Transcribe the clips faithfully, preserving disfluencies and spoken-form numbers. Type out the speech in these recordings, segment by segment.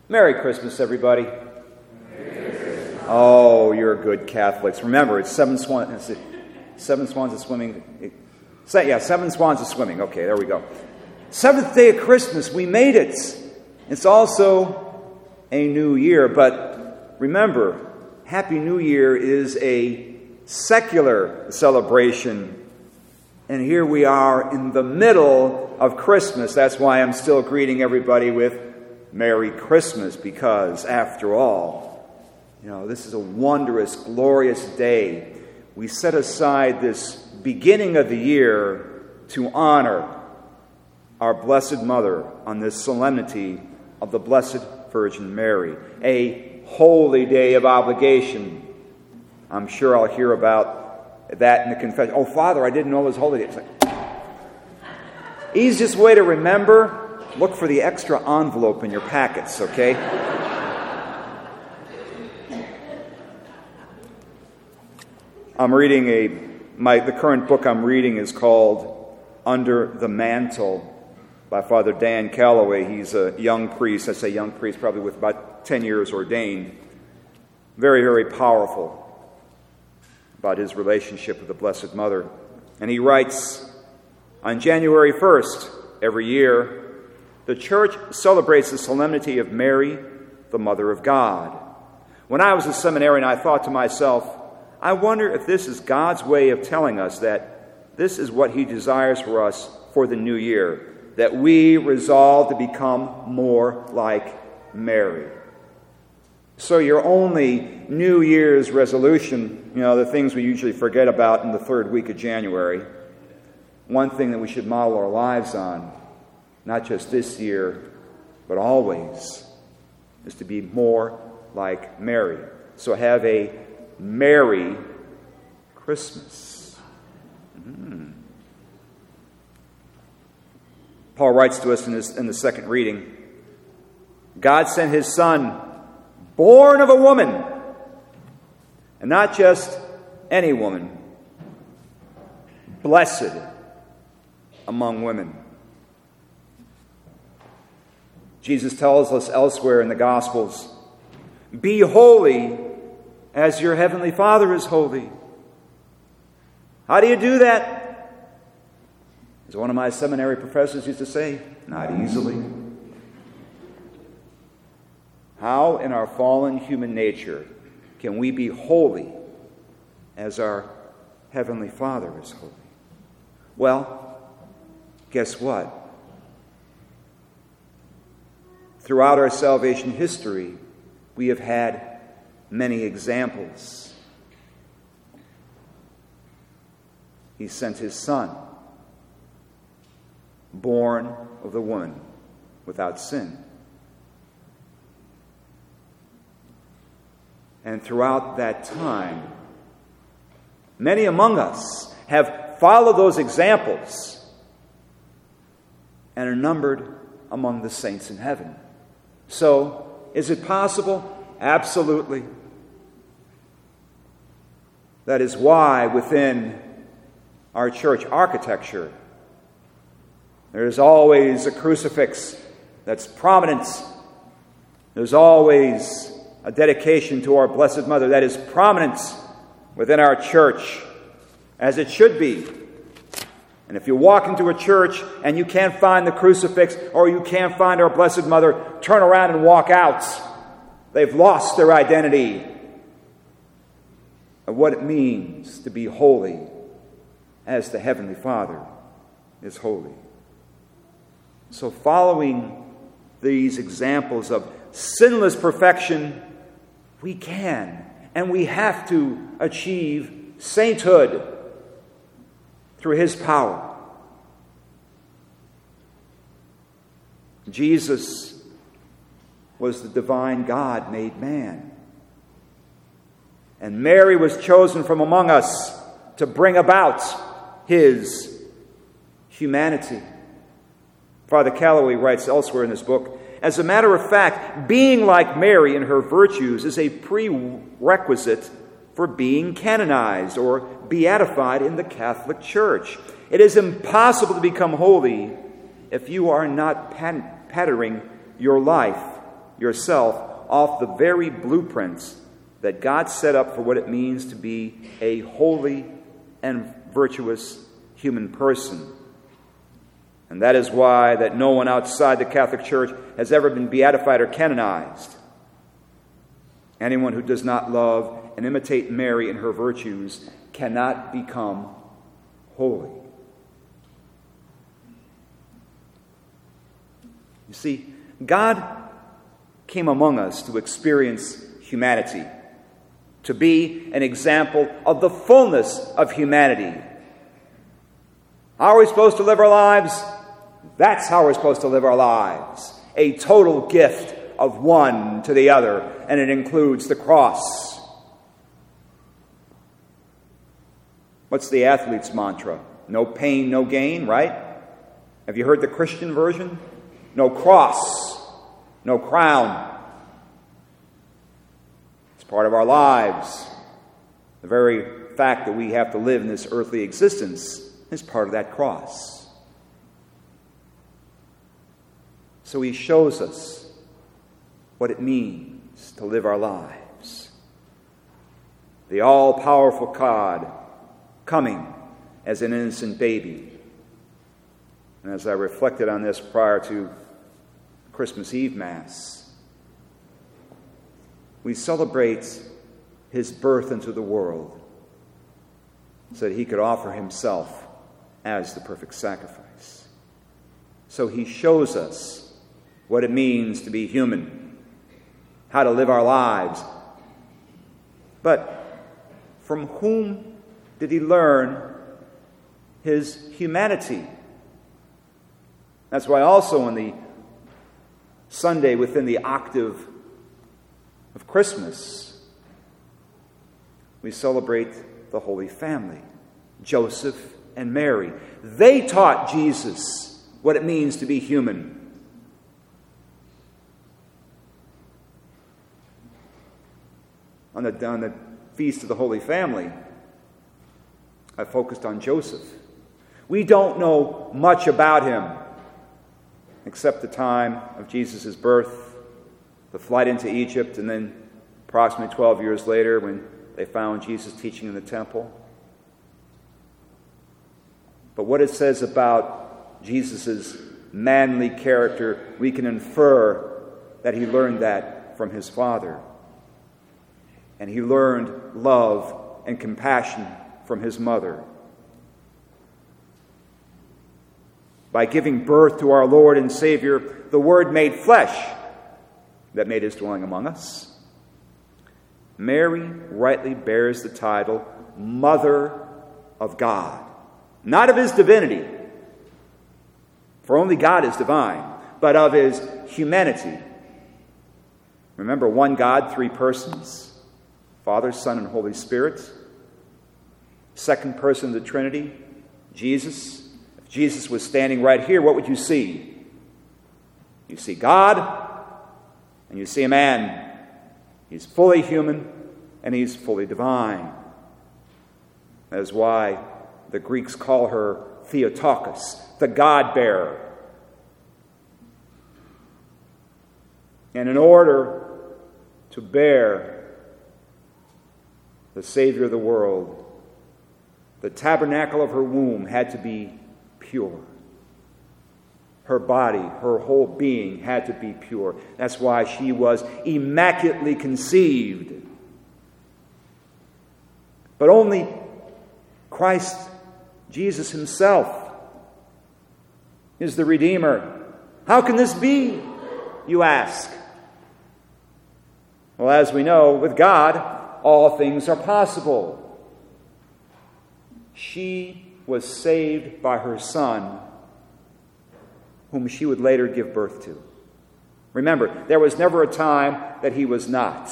Merry Christmas, everybody. Merry Christmas. Oh, you're good Catholics. Remember, it's seven swans. It seven swans of swimming. It, yeah, seven swans of swimming. Okay, there we go. Seventh day of Christmas. We made it. It's also a new year. But remember, Happy New Year is a secular celebration. And here we are in the middle of Christmas. That's why I'm still greeting everybody with Merry Christmas, because after all, you know, this is a wondrous, glorious day. We set aside this beginning of the year to honor our Blessed Mother on this solemnity of the Blessed Virgin Mary, a holy day of obligation. I'm sure I'll hear about that in the confession. Oh, Father, I didn't know it was holy day. It's like, easiest way to remember, look for the extra envelope in your packets, okay? I'm reading a, my, the current book I'm reading is called Under the Mantle by Father Dan Calloway. He's a young priest, I say young priest, probably with about ten years ordained. Very, very powerful about his relationship with the Blessed Mother. And he writes, on January first every year, the Church celebrates the solemnity of Mary, the Mother of God. When I was a seminarian, I thought to myself, I wonder if this is God's way of telling us that this is what He desires for us for the new year, that we resolve to become more like Mary. So your only New Year's resolution, you know, the things we usually forget about in the third week of January, one thing that we should model our lives on, not just this year, but always, is to be more like Mary. So have a Merry Christmas. Mm. Paul writes to us in, his, in the second reading, God sent His Son, born of a woman, and not just any woman, blessed among women. Jesus tells us elsewhere in the Gospels, be holy as your heavenly Father is holy. How do you do that? As one of my seminary professors used to say, not easily. How in our fallen human nature can we be holy as our heavenly Father is holy? Well, guess what? Throughout our salvation history, we have had many examples. He sent His Son, born of the woman, without sin. And throughout that time, many among us have followed those examples and are numbered among the saints in heaven. So, is it possible? Absolutely. That is why within our church architecture, there is always a crucifix that's prominent. There's always a dedication to our Blessed Mother that is prominent within our church, as it should be. And if you walk into a church and you can't find the crucifix or you can't find our Blessed Mother, turn around and walk out. They've lost their identity of what it means to be holy as the Heavenly Father is holy. So following these examples of sinless perfection, we can and we have to achieve sainthood through His power. Jesus was the divine God made man. And Mary was chosen from among us to bring about His humanity. Father Calloway writes elsewhere in this book, as a matter of fact, being like Mary in her virtues is a prerequisite for being canonized or beatified in the Catholic Church. It is impossible to become holy if you are not pat- patterning your life yourself off the very blueprints that God set up for what it means to be a holy and virtuous human person. And that is why that no one outside the Catholic Church has ever been beatified or canonized. Anyone who does not love and imitate Mary in her virtues cannot become holy. You see, God came among us to experience humanity, to be an example of the fullness of humanity. How are we supposed to live our lives? That's how we're supposed to live our lives. A total gift of one to the other, and it includes the cross. What's the athlete's mantra? No pain, no gain, right? Have you heard the Christian version? No cross, no crown. It's part of our lives. The very fact that we have to live in this earthly existence is part of that cross. So he shows us what it means to live our lives. The all-powerful God coming as an innocent baby. And as I reflected on this prior to Christmas Eve Mass, we celebrate his birth into the world so that he could offer himself as the perfect sacrifice. So he shows us what it means to be human, how to live our lives. But from whom did he learn his humanity? That's why also on the Sunday within the octave of Christmas, we celebrate the Holy Family, Joseph and Mary. They taught Jesus what it means to be human. On the, on the Feast of the Holy Family, I focused on Joseph. We don't know much about him except the time of Jesus' birth, the flight into Egypt, and then approximately twelve years later when they found Jesus teaching in the temple. But what it says about Jesus' manly character, we can infer that he learned that from his father. And he learned love and compassion from his mother. By giving birth to our Lord and Savior, the Word made flesh that made his dwelling among us, Mary rightly bears the title Mother of God, not of his divinity, for only God is divine, but of his humanity. Remember, one God, three persons, Father, Son, and Holy Spirit. Second person of the Trinity, Jesus. If Jesus was standing right here, what would you see? You see God, and you see a man. He's fully human, and he's fully divine. That is why the Greeks call her Theotokos, the God-bearer. And in order to bear the Savior of the world, the tabernacle of her womb had to be pure. Her body, her whole being had to be pure. That's why she was immaculately conceived. But only Christ, Jesus himself, is the Redeemer. How can this be, you ask? Well, as we know, with God, all things are possible. She was saved by her Son, whom she would later give birth to. Remember, there was never a time that he was not.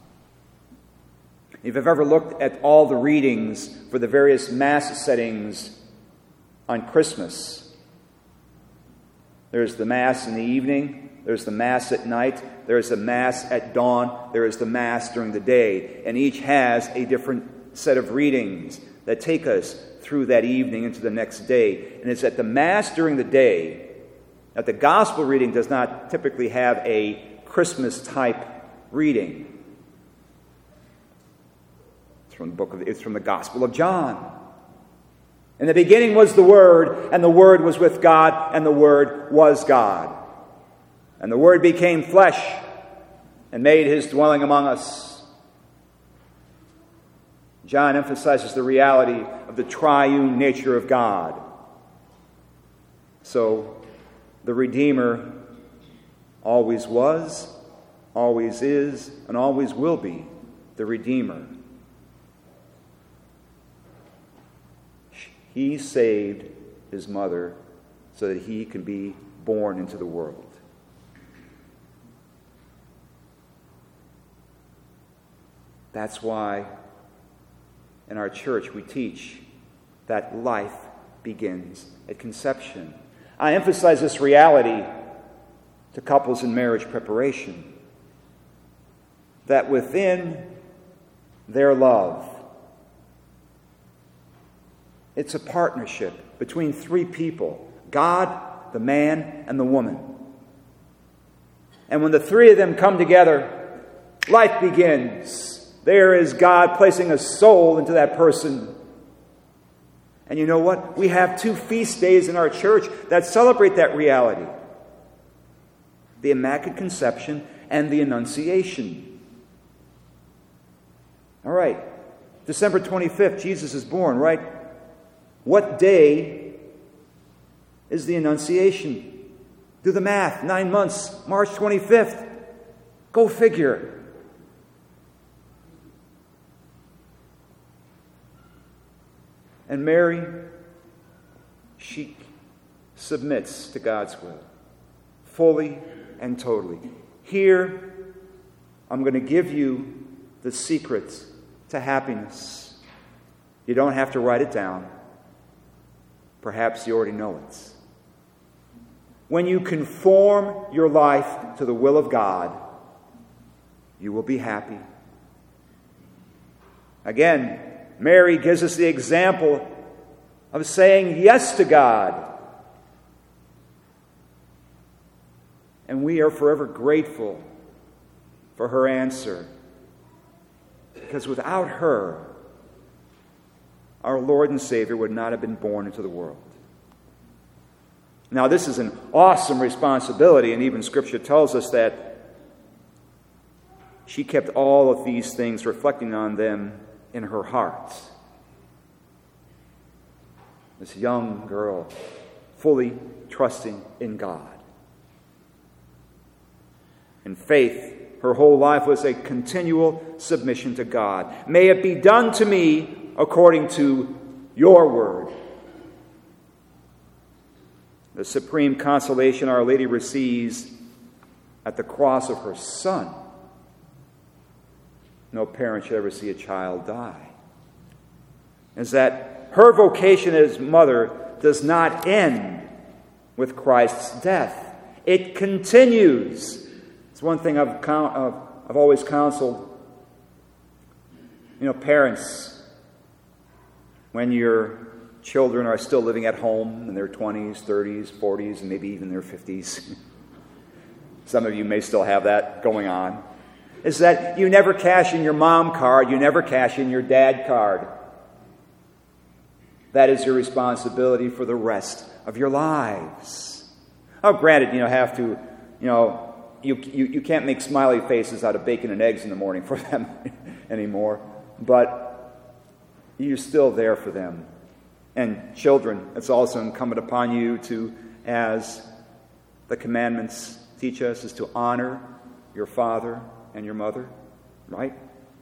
If you've ever looked at all the readings for the various Mass settings on Christmas, there's the Mass in the evening, there's the Mass at night, there's the Mass at dawn, there is the Mass during the day, and each has a different set of readings that take us through that evening into the next day. And it's at the Mass during the day that the Gospel reading does not typically have a Christmas-type reading. It's from the book of, it's from the Gospel of John. In the beginning was the Word, and the Word was with God, and the Word was God. And the Word became flesh and made his dwelling among us. John emphasizes the reality of the triune nature of God. So, the Redeemer always was, always is, and always will be the Redeemer. He saved his mother so that he can be born into the world. That's why in our church we teach that life begins at conception. I emphasize this reality to couples in marriage preparation, that within their love, it's a partnership between three people, God, the man, and the woman. And when the three of them come together, life begins. There is God placing a soul into that person. And you know what? We have two feast days in our church that celebrate that reality. The Immaculate Conception and the Annunciation. All right. December twenty-fifth, Jesus is born, right? What day is the Annunciation? Do the math. Nine months. March twenty-fifth. Go figure. And Mary, she submits to God's will, fully and totally. Here, I'm going to give you the secret to happiness. You don't have to write it down. Perhaps you already know it. When you conform your life to the will of God, you will be happy. Again, Mary gives us the example of saying yes to God. And we are forever grateful for her answer. Because without her, our Lord and Savior would not have been born into the world. Now, this is an awesome responsibility, and even Scripture tells us that she kept all of these things, reflecting on them in her heart. This young girl, fully trusting in God. In faith, her whole life was a continual submission to God. May it be done to me according to your word. The supreme consolation Our Lady receives at the cross of her Son. No parent should ever see a child die. Is that her vocation as mother does not end with Christ's death. It continues. It's one thing I've, I've always counseled. You know, parents, when your children are still living at home in their twenties, thirties, forties, and maybe even their fifties. Some of you may still have that going on. Is that you never cash in your mom card, you never cash in your dad card. That is your responsibility for the rest of your lives. Oh, granted, you know, have to, you know, you, you, you can't make smiley faces out of bacon and eggs in the morning for them anymore, but you're still there for them. And children, it's also incumbent upon you to, as the commandments teach us, is to honor your father and your mother, right?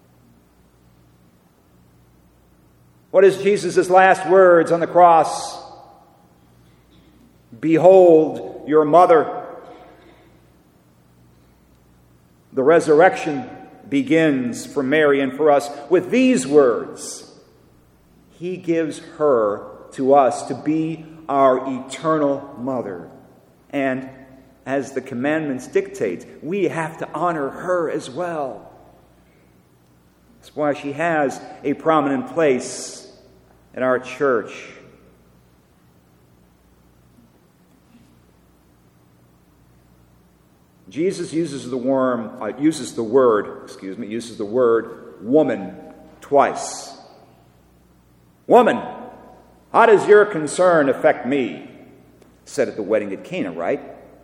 What is Jesus' last words on the cross? Behold your mother. The resurrection begins for Mary and for us with these words. He gives her to us to be our eternal mother. And as the commandments dictate, we have to honor her as well. That's why she has a prominent place in our church. Jesus uses the worm, uh, uses the word, excuse me, uses the word woman twice. Woman, how does your concern affect me? Said at the wedding at Cana, right?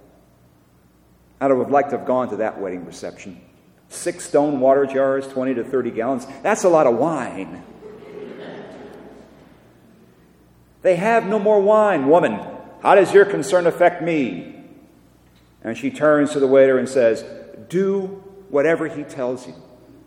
I would have liked to have gone to that wedding reception. Six stone water jars, twenty to thirty gallons. That's a lot of wine. They have no more wine. Woman, how does your concern affect me? And she turns to the waiter and says, do whatever he tells you.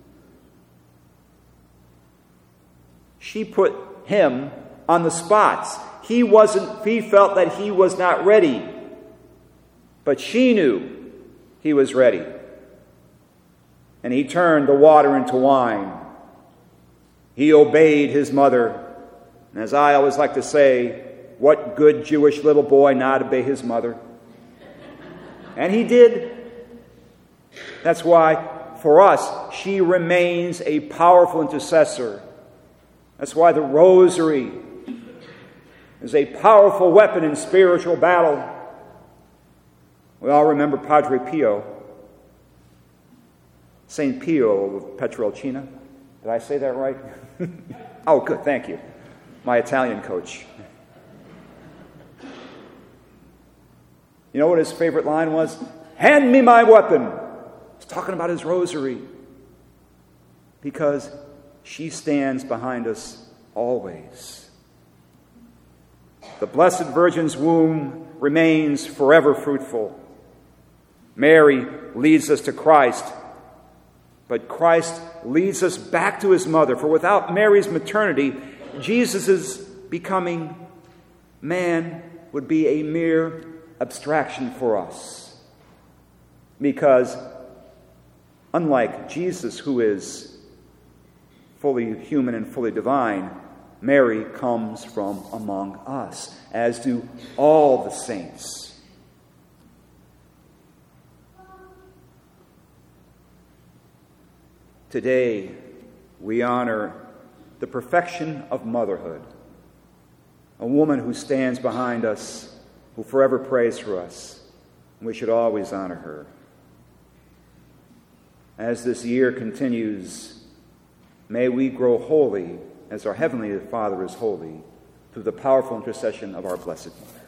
She put him on the spot. He wasn't, he felt that he was not ready. But she knew he was ready. And he turned the water into wine. He obeyed his mother. And as I always like to say, what good Jewish little boy not obey his mother? And he did. That's why, for us, she remains a powerful intercessor. That's why the rosary is a powerful weapon in spiritual battle. We all remember Padre Pio, Saint Pio of Pietrelcina. Did I say that right? Oh, good, thank you. My Italian coach. You know what his favorite line was? Hand me my weapon. He's talking about his rosary. Because she stands behind us always. The Blessed Virgin's womb remains forever fruitful. Mary leads us to Christ, but Christ leads us back to his mother. For without Mary's maternity, Jesus' becoming man would be a mere abstraction for us. Because unlike Jesus, who is fully human and fully divine, Mary comes from among us, as do all the saints. Today, we honor the perfection of motherhood, a woman who stands behind us, who forever prays for us, and we should always honor her. As this year continues, may we grow holy as our Heavenly Father is holy, through the powerful intercession of our Blessed Mother.